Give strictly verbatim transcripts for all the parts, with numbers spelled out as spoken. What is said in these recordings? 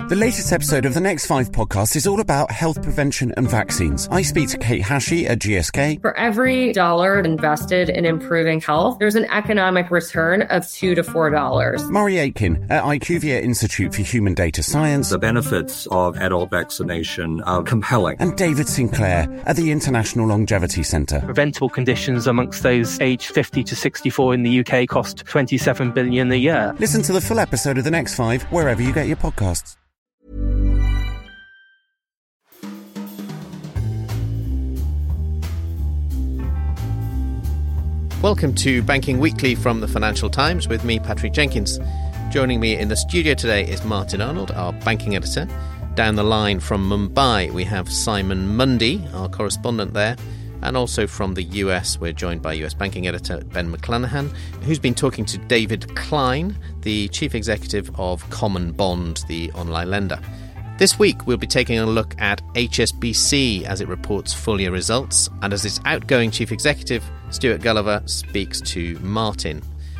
The latest episode of the Next Five podcast is all about health prevention and vaccines. I speak to Kate Hashey at G S K. For every dollar invested in improving health, there's an economic return of two to four dollars. Murray Aitken at IQVIA Institute for Human Data Science. The benefits of adult vaccination are compelling. And David Sinclair at the International Longevity Centre. Preventable conditions amongst those aged fifty to sixty-four in the U K cost twenty-seven billion dollars a year. Listen to the full episode of The Next Five wherever you get your podcasts. Welcome to Banking Weekly from the Financial Times with me, Patrick Jenkins. Joining me in the studio today is Martin Arnold, our banking editor. Down the line from Mumbai, we have Simon Mundy, our correspondent there. And also from the U S, we're joined by U S banking editor Ben McClanahan, who's been talking to David Klein, the chief executive of Common Bond, the online lender. This week, we'll be taking a look at H S B C as it reports full-year results, and as its outgoing chief executive, Stuart Gulliver, speaks to Martin.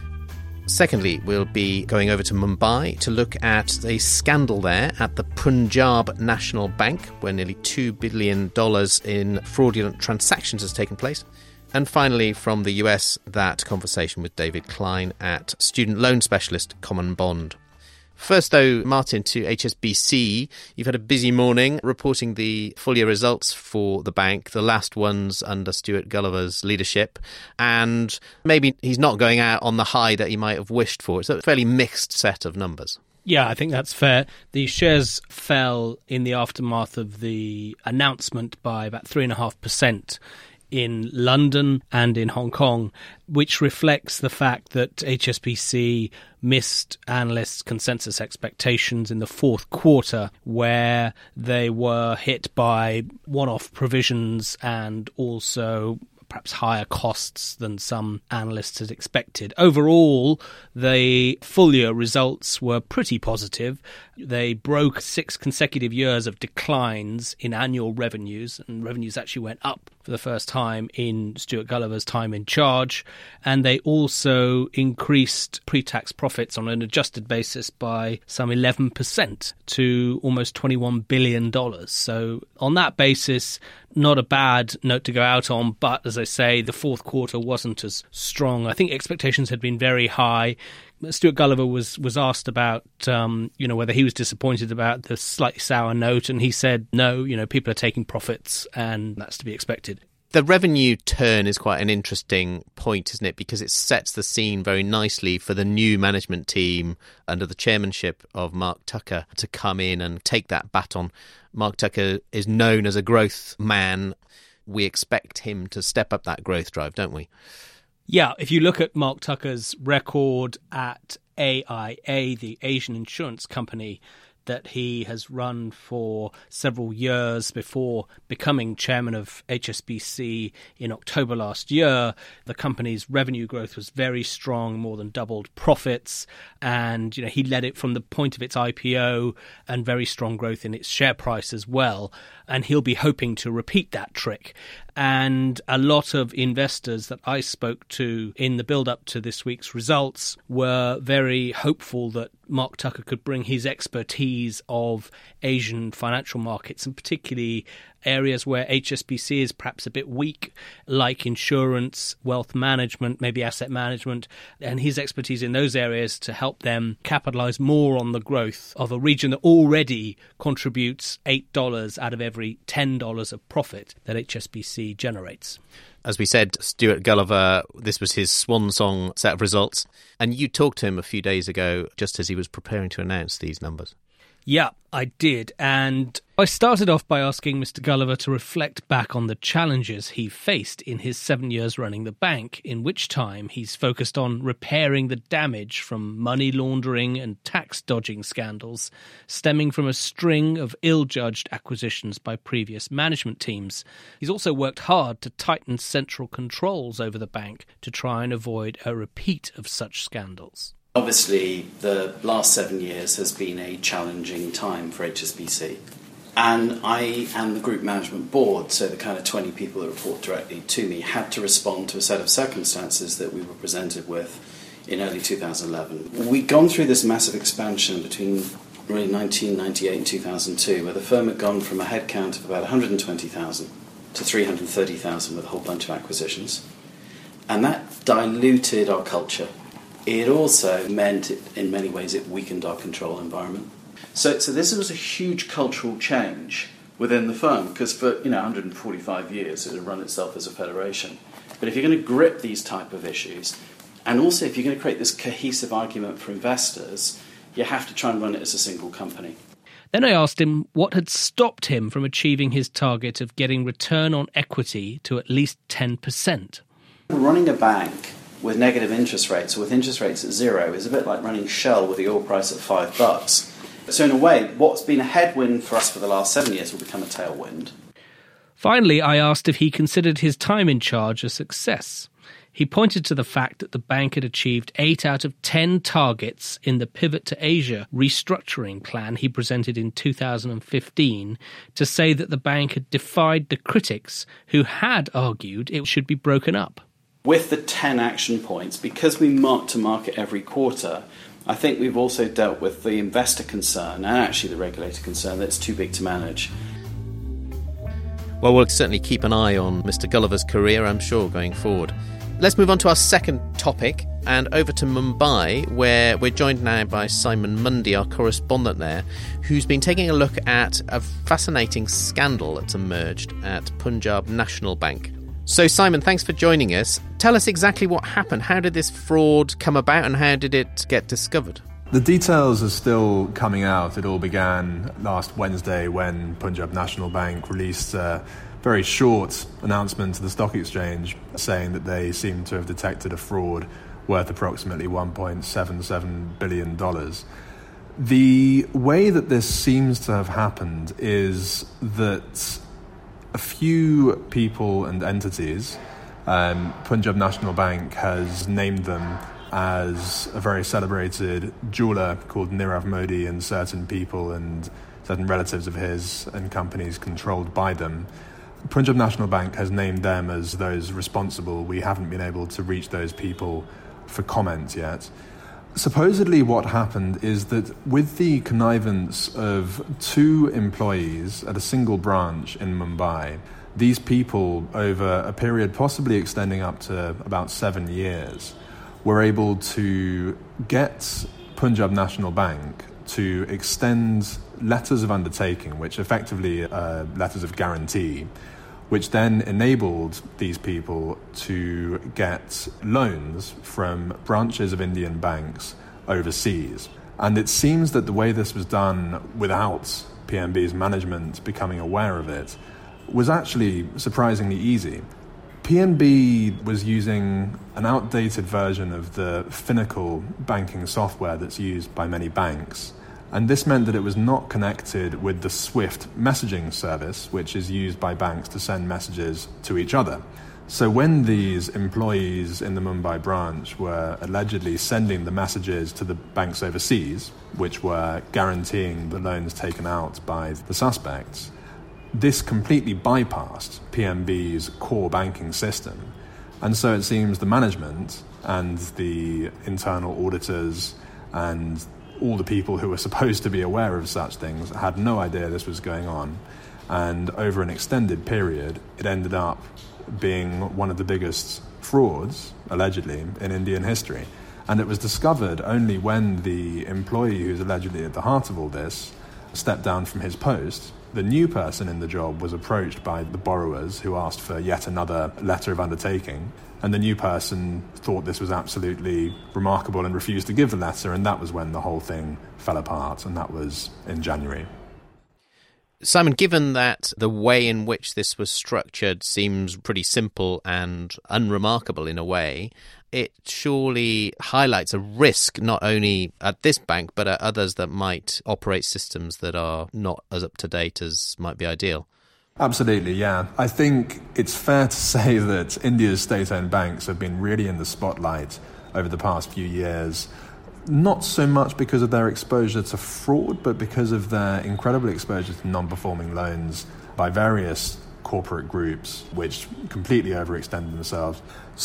Secondly, we'll be going over to Mumbai to look at a scandal there at the Punjab National Bank, where nearly two billion dollars in fraudulent transactions has taken place. And finally, from the U S, that conversation with David Klein at student loan specialist Common Bond. First, though, Martin, to H S B C. You've had a busy morning reporting the full-year results for the bank, the last ones under Stuart Gulliver's leadership, and maybe he's not going out on the high that he might have wished for. It's a fairly mixed set of numbers. Yeah, I think that's fair. The shares fell in the aftermath of the announcement by about three point five percent in London and in Hong Kong, which reflects the fact that H S B C missed analysts' consensus expectations in the fourth quarter, where they were hit by one-off provisions and also perhaps higher costs than some analysts had expected. Overall, the full-year results were pretty positive. They broke six consecutive years of declines in annual revenues, and revenues actually went up for the first time in Stuart Gulliver's time in charge. And they also increased pre-tax profits on an adjusted basis by some eleven percent to almost twenty-one billion dollars. So on that basis, not a bad note to go out on, but as I say, the fourth quarter wasn't as strong. I think expectations had been very high. Stuart Gulliver was, was asked about, um, you know, whether he was disappointed about the slightly sour note, and he said, no, you know, people are taking profits, and that's to be expected. The revenue turn is quite an interesting point, isn't it? Because it sets the scene very nicely for the new management team under the chairmanship of Mark Tucker to come in and take that baton. Mark Tucker is known as a growth man. We expect him to step up that growth drive, don't we? Yeah, if you look at Mark Tucker's record at A I A, the Asian insurance company that he has run for several years before becoming chairman of H S B C in October last year, the company's revenue growth was very strong, more than doubled profits. And, you know, he led it from the point of its I P O, and very strong growth in its share price as well. And he'll be hoping to repeat that trick. And a lot of investors that I spoke to in the build-up to this week's results were very hopeful that Mark Tucker could bring his expertise of Asian financial markets, and particularly areas where H S B C is perhaps a bit weak, like insurance, wealth management, maybe asset management, and his expertise in those areas to help them capitalize more on the growth of a region that already contributes eight dollars out of every ten dollars of profit that H S B C generates. As we said, Stuart Gulliver, this was his swan song set of results. And you talked to him a few days ago, just as he was preparing to announce these numbers. Yeah, I did. And I started off by asking Mister Gulliver to reflect back on the challenges he faced in his seven years running the bank, in which time he's focused on repairing the damage from money laundering and tax dodging scandals stemming from a string of ill-judged acquisitions by previous management teams. He's also worked hard to tighten central controls over the bank to try and avoid a repeat of such scandals. Obviously, the last seven years has been a challenging time for H S B C. And I and the group management board, so the kind of twenty people that report directly to me, had to respond to a set of circumstances that we were presented with in early two thousand eleven. We'd gone through this massive expansion between really nineteen ninety-eight and two thousand two, where the firm had gone from a headcount of about one hundred twenty thousand to three hundred thirty thousand with a whole bunch of acquisitions. And that diluted our culture. It also meant, it, in many ways, it weakened our control environment. So, so this was a huge cultural change within the firm, because for you know one hundred forty-five years it had run itself as a federation. But if you're going to grip these type of issues, and also if you're going to create this cohesive argument for investors, you have to try and run it as a single company. Then I asked him what had stopped him from achieving his target of getting return on equity to at least ten percent. Running a bank with negative interest rates, or with interest rates at zero, is a bit like running Shell with the oil price at five bucks. So in a way, what's been a headwind for us for the last seven years will become a tailwind. Finally, I asked if he considered his time in charge a success. He pointed to the fact that the bank had achieved eight out of ten targets in the Pivot to Asia restructuring plan he presented in two thousand fifteen to say that the bank had defied the critics who had argued it should be broken up. With the ten action points, because we mark to market every quarter, I think we've also dealt with the investor concern and actually the regulator concern that it's too big to manage. Well, we'll certainly keep an eye on Mister Gulliver's career, I'm sure, going forward. Let's move on to our second topic and over to Mumbai, where we're joined now by Simon Mundy, our correspondent there, who's been taking a look at a fascinating scandal that's emerged at Punjab National Bank. So, Simon, thanks for joining us. Tell us exactly what happened. How did this fraud come about and how did it get discovered? The details are still coming out. It all began last Wednesday when Punjab National Bank released a very short announcement to the stock exchange saying that they seem to have detected a fraud worth approximately one point seven seven billion dollars. The way that this seems to have happened is that a few people and entities, um, Punjab National Bank has named them as a very celebrated jeweller called Nirav Modi, and certain people and certain relatives of his and companies controlled by them. Punjab National Bank has named them as those responsible. We haven't been able to reach those people for comment yet. Supposedly what happened is that with the connivance of two employees at a single branch in Mumbai, these people, over a period possibly extending up to about seven years, were able to get Punjab National Bank to extend letters of undertaking, which effectively are letters of guarantee, which then enabled these people to get loans from branches of Indian banks overseas. And it seems that the way this was done without P N B's management becoming aware of it was actually surprisingly easy. P N B was using an outdated version of the Finacle banking software that's used by many banks. And this meant that it was not connected with the SWIFT messaging service, which is used by banks to send messages to each other. So when these employees in the Mumbai branch were allegedly sending the messages to the banks overseas, which were guaranteeing the loans taken out by the suspects, this completely bypassed P N B's core banking system. And so it seems the management and the internal auditors and all the people who were supposed to be aware of such things had no idea this was going on. And over an extended period, it ended up being one of the biggest frauds, allegedly, in Indian history. And it was discovered only when the employee who's allegedly at the heart of all this stepped down from his post. The new person in the job was approached by the borrowers who asked for yet another letter of undertaking. And the new person thought this was absolutely remarkable and refused to give the letter, and that was when the whole thing fell apart, and that was in January. Simon, given that the way in which this was structured seems pretty simple and unremarkable in a way, it surely highlights a risk not only at this bank but at others that might operate systems that are not as up-to-date as might be ideal. Absolutely, yeah. I think it's fair to say that India's state-owned banks have been really in the spotlight over the past few years, not so much because of their exposure to fraud, but because of their incredible exposure to non-performing loans by various corporate groups which completely overextended themselves.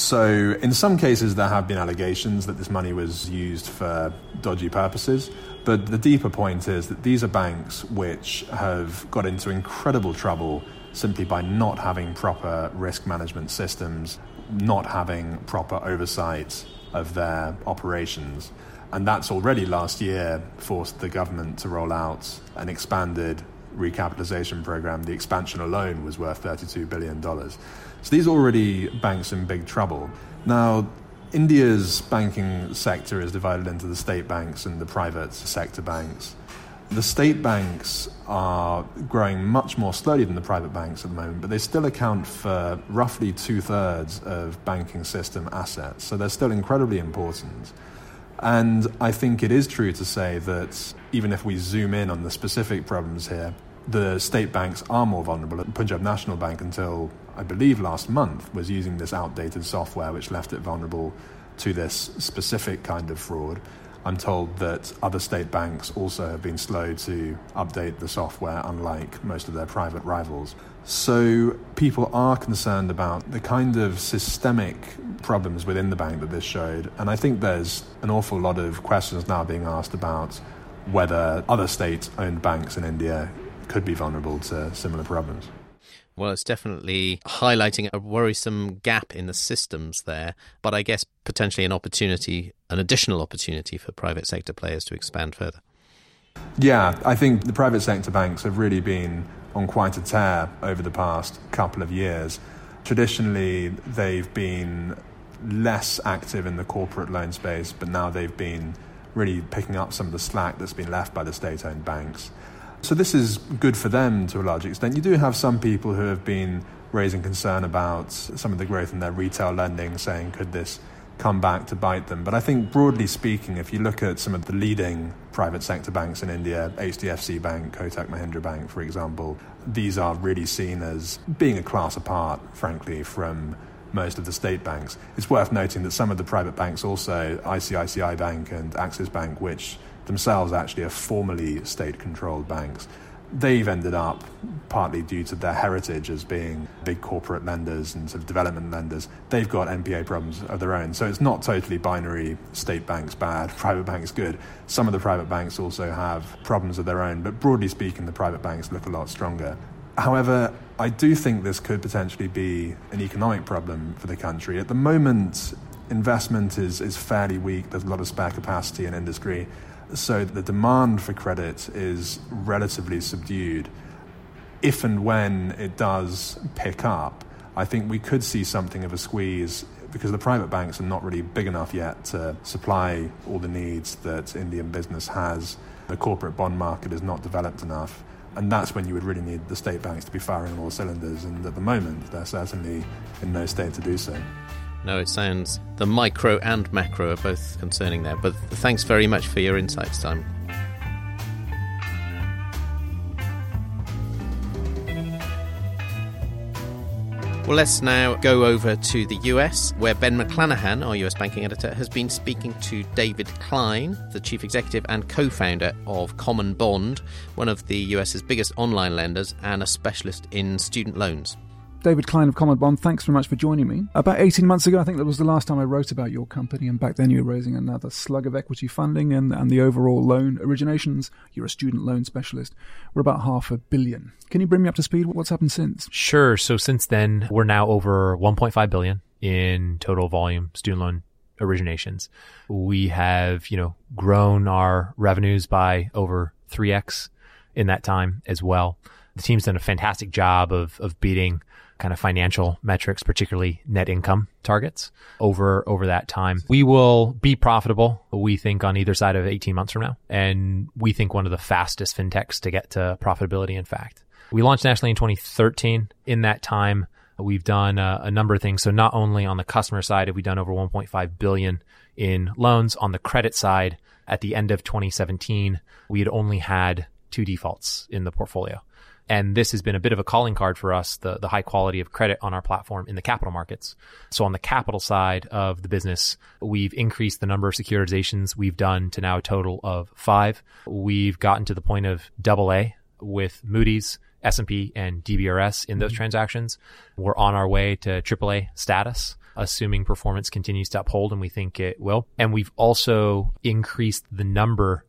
So in some cases there have been allegations that this money was used for dodgy purposes, but the deeper point is that these are banks which have got into incredible trouble simply by not having proper risk management systems, not having proper oversight of their operations. And that's already last year forced the government to roll out an expanded recapitalization program. The expansion alone was worth thirty-two billion dollars. So these are already banks in big trouble. Now, India's banking sector is divided into the state banks and the private sector banks. The state banks are growing much more slowly than the private banks at the moment, but they still account for roughly two-thirds of banking system assets. So they're still incredibly important. And I think it is true to say that even if we zoom in on the specific problems here, the state banks are more vulnerable. Punjab National Bank, until I believe last month, was using this outdated software which left it vulnerable to this specific kind of fraud. I'm told that other state banks also have been slow to update the software, unlike most of their private rivals. So people are concerned about the kind of systemic problems within the bank that this showed. And I think there's an awful lot of questions now being asked about whether other state-owned banks in India could be vulnerable to similar problems. Well, it's definitely highlighting a worrisome gap in the systems there, but I guess potentially an opportunity, an additional opportunity for private sector players to expand further. Yeah, I think the private sector banks have really been on quite a tear over the past couple of years. Traditionally, they've been less active in the corporate loan space, but now they've been really picking up some of the slack that's been left by the state-owned banks. So this is good for them to a large extent. You do have some people who have been raising concern about some of the growth in their retail lending, saying, could this come back to bite them? But I think broadly speaking, if you look at some of the leading private sector banks in India, H D F C Bank, Kotak Mahindra Bank, for example, these are really seen as being a class apart, frankly, from most of the state banks. It's worth noting that some of the private banks also, I C I C I Bank and Axis Bank, which themselves actually are formerly state-controlled banks, they've ended up, partly due to their heritage as being big corporate lenders and sort of development lenders, they've got N P A problems of their own. So it's not totally binary, state banks bad, private banks good. Some of the private banks also have problems of their own, but broadly speaking, the private banks look a lot stronger. However, I do think this could potentially be an economic problem for the country. At the moment, investment is, is fairly weak. There's a lot of spare capacity in industry. So the demand for credit is relatively subdued. If and when it does pick up, I think we could see something of a squeeze because the private banks are not really big enough yet to supply all the needs that Indian business has. The corporate bond market is not developed enough. And that's when you would really need the state banks to be firing on all cylinders. And at the moment, they're certainly in no state to do so. No, it sounds the micro and macro are both concerning there. But thanks very much for your insights, Simon. Well, let's now go over to the U S, where Ben McClanahan, our U S banking editor, has been speaking to David Klein, the chief executive and co-founder of Common Bond, one of the U S's biggest online lenders and a specialist in student loans. David Klein of Common Bond, thanks very much for joining me. About eighteen months ago, I think that was the last time I wrote about your company, and back then you were raising another slug of equity funding and, and the overall loan originations. You're a student loan specialist. We're about half a billion. Can you bring me up to speed? What's happened since? Sure. So since then, we're now over one point five billion in total volume student loan originations. We have, you know, grown our revenues by over three x in that time as well. The team's done a fantastic job of of beating kind of financial metrics, particularly net income targets over over that time. We will be profitable, we think, on either side of eighteen months from now. And we think one of the fastest fintechs to get to profitability, in fact. We launched nationally in twenty thirteen. In that time, we've done a, a number of things. So not only on the customer side have we done over one point five billion in loans, on the credit side, at the end of twenty seventeen, we had only had two defaults in the portfolio. And this has been a bit of a calling card for us, the, the high quality of credit on our platform in the capital markets. So on the capital side of the business, we've increased the number of securitizations we've done to now a total of five. We've gotten to the point of double A with Moody's S and P and D B R S in those mm-hmm. transactions. We're on our way to triple A status, assuming performance continues to uphold, and we think it will. And we've also increased the number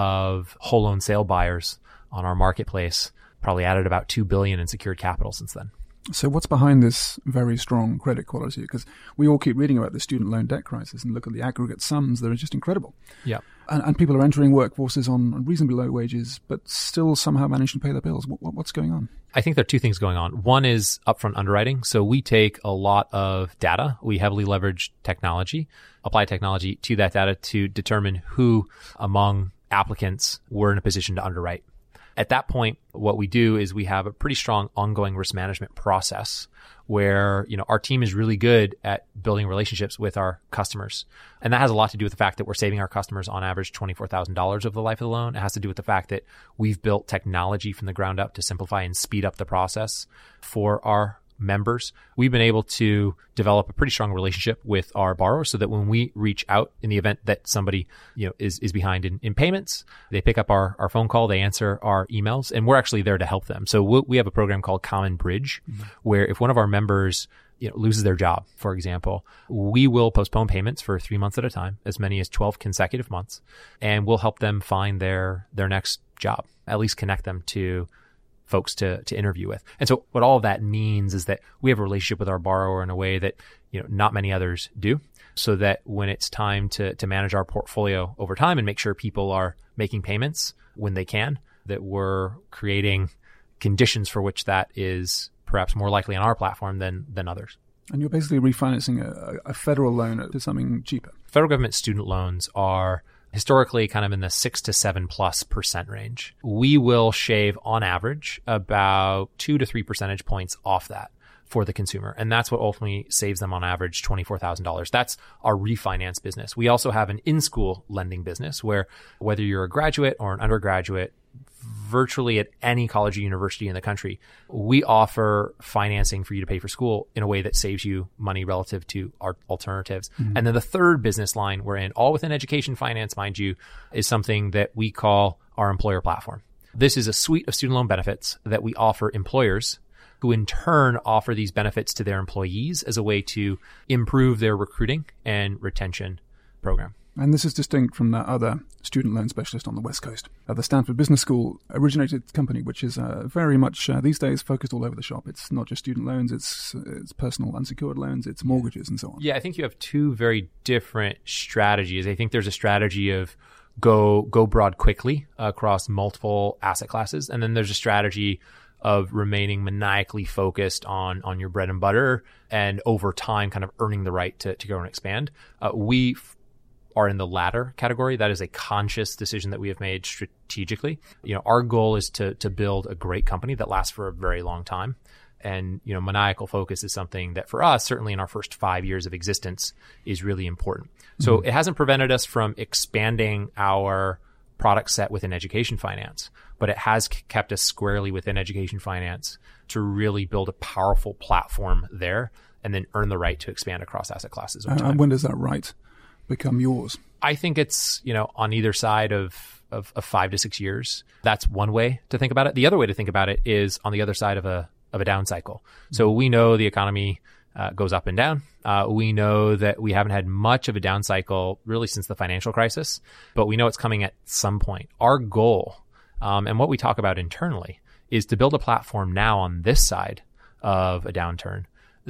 of whole loan sale buyers on our marketplace, probably added about two billion dollars in secured capital since then. So what's behind this very strong credit quality? Because we all keep reading about the student loan debt crisis and look at the aggregate sums. They're just incredible. Yeah. And, and people are entering workforces on reasonably low wages, but still somehow manage to pay their bills. What, what, what's going on? I think there are two things going on. One is upfront underwriting. So we take a lot of data. We heavily leverage technology, apply technology to that data to determine who among applicants we're in a position to underwrite. At that point, what we do is we have a pretty strong ongoing risk management process where, you know, our team is really good at building relationships with our customers. And that has a lot to do with the fact that we're saving our customers on average twenty-four thousand dollars over the life of the loan. It has to do with the fact that we've built technology from the ground up to simplify and speed up the process for our members. We've been able to develop a pretty strong relationship with our borrowers so that when we reach out in the event that somebody, you know, is, is behind in, in payments, they pick up our, our phone call, they answer our emails, and we're actually there to help them. So we'll, we have a program called Common Bridge, mm-hmm. where if one of our members, you know, loses their job, for example, we will postpone payments for three months at a time, as many as twelve consecutive months, and we'll help them find their, their next job, at least connect them to folks to, to interview with. And so what all of that means is that we have a relationship with our borrower in a way that, you know, not many others do, so that when it's time to, to manage our portfolio over time and make sure people are making payments when they can, that we're creating conditions for which that is perhaps more likely on our platform than, than others. And you're basically refinancing a, a federal loan to something cheaper. Federal government student loans are historically kind of in the six to seven plus percent range. We will shave on average about two to three percentage points off that for the consumer. And that's what ultimately saves them on average twenty-four thousand dollars. That's our refinance business. We also have an in-school lending business where whether you're a graduate or an undergraduate, virtually at any college or university in the country, we offer financing for you to pay for school in a way that saves you money relative to our alternatives. Mm-hmm. And then the third business line we're in, all within education finance, mind you, is something that we call our employer platform. This is a suite of student loan benefits that we offer employers who in turn offer these benefits to their employees as a way to improve their recruiting and retention program. And this is distinct from that other student loan specialist on the West Coast. Uh, the Stanford Business School originated company, which is uh, very much uh, these days focused all over the shop. It's not just student loans, it's it's personal unsecured loans, it's mortgages and so on. Yeah, I think you have two very different strategies. I think there's a strategy of go go broad quickly across multiple asset classes. And then there's a strategy of remaining maniacally focused on on your bread and butter and over time kind of earning the right to, to go and expand. Uh, we f- are in the latter category. That is a conscious decision that we have made strategically. You know, our goal is to to build a great company that lasts for a very long time. And, you know, maniacal focus is something that for us, certainly in our first five years of existence, is really important. Mm-hmm. So it hasn't prevented us from expanding our product set within education finance, but it has kept us squarely within education finance to really build a powerful platform there and then earn the right to expand across asset classes over time. And when does that right become yours? I think it's, you know, on either side of, of, of five to six years. That's one way to think about it. The other way to think about it is on the other side of a of a down cycle. So we know the economy uh, goes up and down. Uh, we know that we haven't had much of a down cycle really since the financial crisis, but we know it's coming at some point. Our goal, um, and what we talk about internally, is to build a platform now on this side of a downturn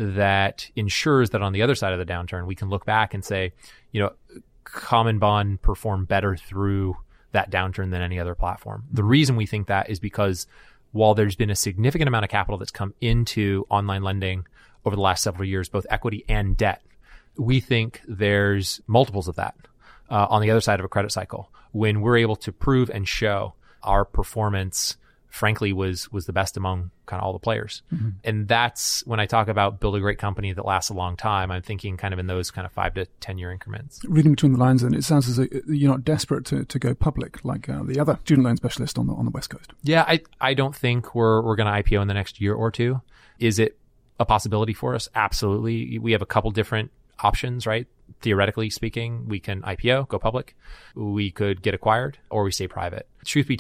that ensures that on the other side of the downturn, we can look back and say, you know, Common Bond performed better through that downturn than any other platform. The reason we think that is because while there's been a significant amount of capital that's come into online lending over the last several years, both equity and debt, we think there's multiples of that uh, on the other side of a credit cycle when we're able to prove and show our performance, frankly, was was the best among kind of all the players. Mm-hmm. And that's when I talk about build a great company that lasts a long time, I'm thinking kind of in those kind of five to ten year increments. Reading between the lines, then, it sounds as though you're not desperate to, to go public like uh, the other student loan specialist on the on the West Coast. Yeah, I I don't think we're we're going to I P O in the next year or two. Is it a possibility for us? Absolutely. We have a couple different options, right? Theoretically speaking, we can I P O, go public. We could get acquired, or we stay private. Truth be told,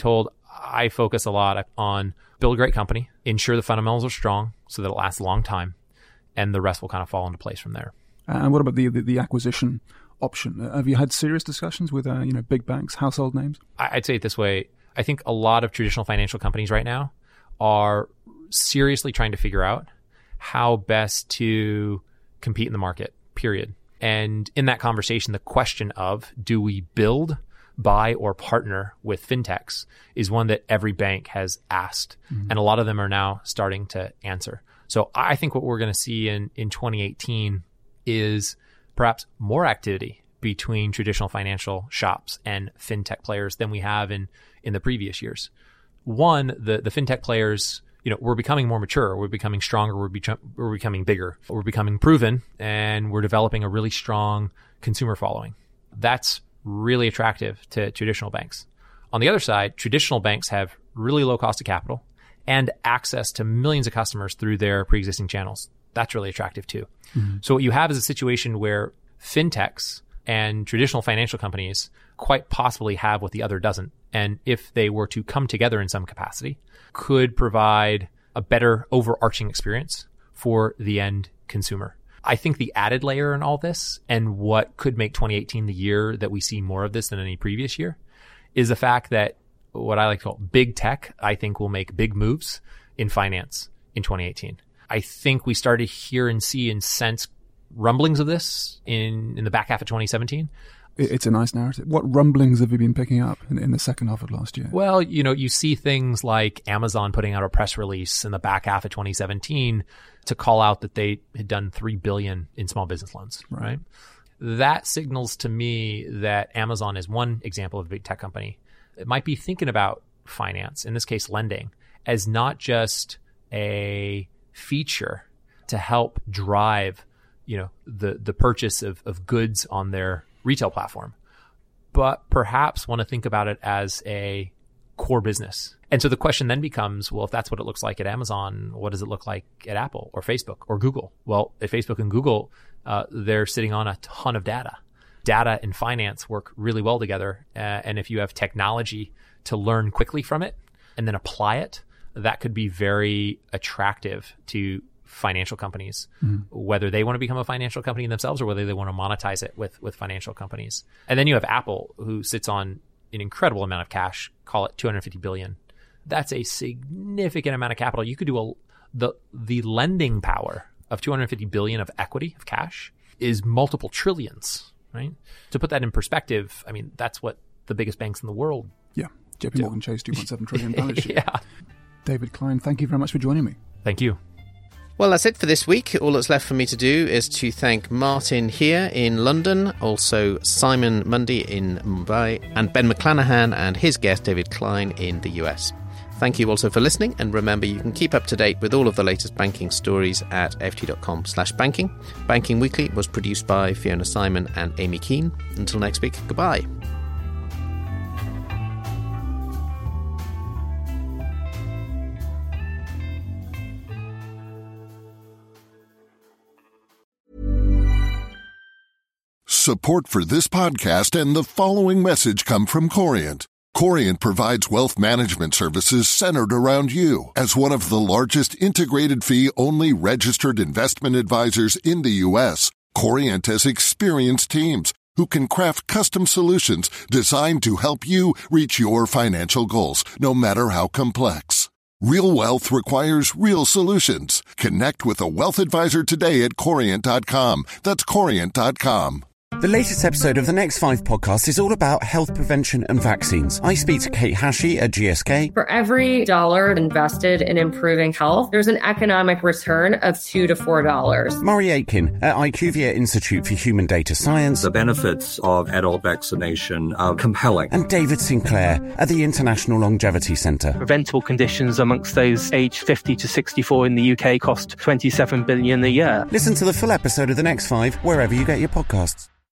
I focus a lot on build a great company, ensure the fundamentals are strong so that it lasts a long time, and the rest will kind of fall into place from there. And what about the the, the acquisition option? Uh, have you had serious discussions with uh, you know big banks, household names? I'd say it this way. I think a lot of traditional financial companies right now are seriously trying to figure out how best to compete in the market, period. And in that conversation, the question of do we build, buy, or partner with fintechs is one that every bank has asked. Mm-hmm. And a lot of them are now starting to answer. So I think what we're going to see in, in twenty eighteen is perhaps more activity between traditional financial shops and fintech players than we have in, in the previous years. One, the, the fintech players, you know, we're becoming more mature, we're becoming stronger, we're, be- we're becoming bigger, we're becoming proven, and we're developing a really strong consumer following. That's really attractive to traditional banks. On the other side, traditional banks have really low cost of capital and access to millions of customers through their pre-existing channels. That's really attractive too. Mm-hmm. So what you have is a situation where fintechs and traditional financial companies quite possibly have what the other doesn't. And if they were to come together in some capacity, could provide a better overarching experience for the end consumer. I think the added layer in all this, and what could make twenty eighteen the year that we see more of this than any previous year, is the fact that what I like to call big tech, I think will make big moves in finance in twenty eighteen. I think we started to hear and see and sense rumblings of this in, in the back half of twenty seventeen. It's a nice narrative. What rumblings have you been picking up in, in the second half of last year? Well, you know, you see things like Amazon putting out a press release in the back half of twenty seventeen to call out that they had done three billion dollars in small business loans, right? right? That signals to me that Amazon is one example of a big tech company. It might be thinking about finance, in this case lending, as not just a feature to help drive, you know, the, the purchase of, of goods on their retail platform, but perhaps want to think about it as a core business. And so the question then becomes, well, if that's what it looks like at Amazon, what does it look like at Apple or Facebook or Google? Well, at Facebook and Google, uh, they're sitting on a ton of data. Data and finance work really well together. Uh, and if you have technology to learn quickly from it and then apply it, that could be very attractive to financial companies, mm. whether they want to become a financial company themselves or whether they want to monetize it with, with financial companies. And then you have Apple, who sits on an incredible amount of cash, call it two hundred fifty billion. That's a significant amount of capital. You could do a, the, the lending power of two hundred fifty billion of equity, of cash, is multiple trillions, right? To put that in perspective, I mean, that's what the biggest banks in the world Yeah. J P Morgan Chase, two point seven trillion balance sheet. Yeah. David Klein, thank you very much for joining me. Thank you. Well, that's it for this week. All that's left for me to do is to thank Martin here in London, also Simon Mundy in Mumbai, and Ben McClanahan and his guest David Klein in the U S. Thank you also for listening, and remember you can keep up to date with all of the latest banking stories at ft.com slash banking. Banking Weekly was produced by Fiona Simon and Amy Keane. Until next week, goodbye. Support for this podcast and the following message come from Corient. Corient provides wealth management services centered around you. As one of the largest integrated fee-only registered investment advisors in the U S, Corient has experienced teams who can craft custom solutions designed to help you reach your financial goals, no matter how complex. Real wealth requires real solutions. Connect with a wealth advisor today at corient dot com. That's corient dot com. The latest episode of the Next Five podcast is all about health prevention and vaccines. I speak to Kate Hashi at G S K. For every dollar invested in improving health, there's an economic return of two to four dollars. Murray Aitken at IQVIA Institute for Human Data Science. The benefits of adult vaccination are compelling. And David Sinclair at the International Longevity Centre. Preventable conditions amongst those aged fifty to sixty-four in the U K cost twenty-seven billion dollars a year. Listen to the full episode of the Next Five wherever you get your podcasts.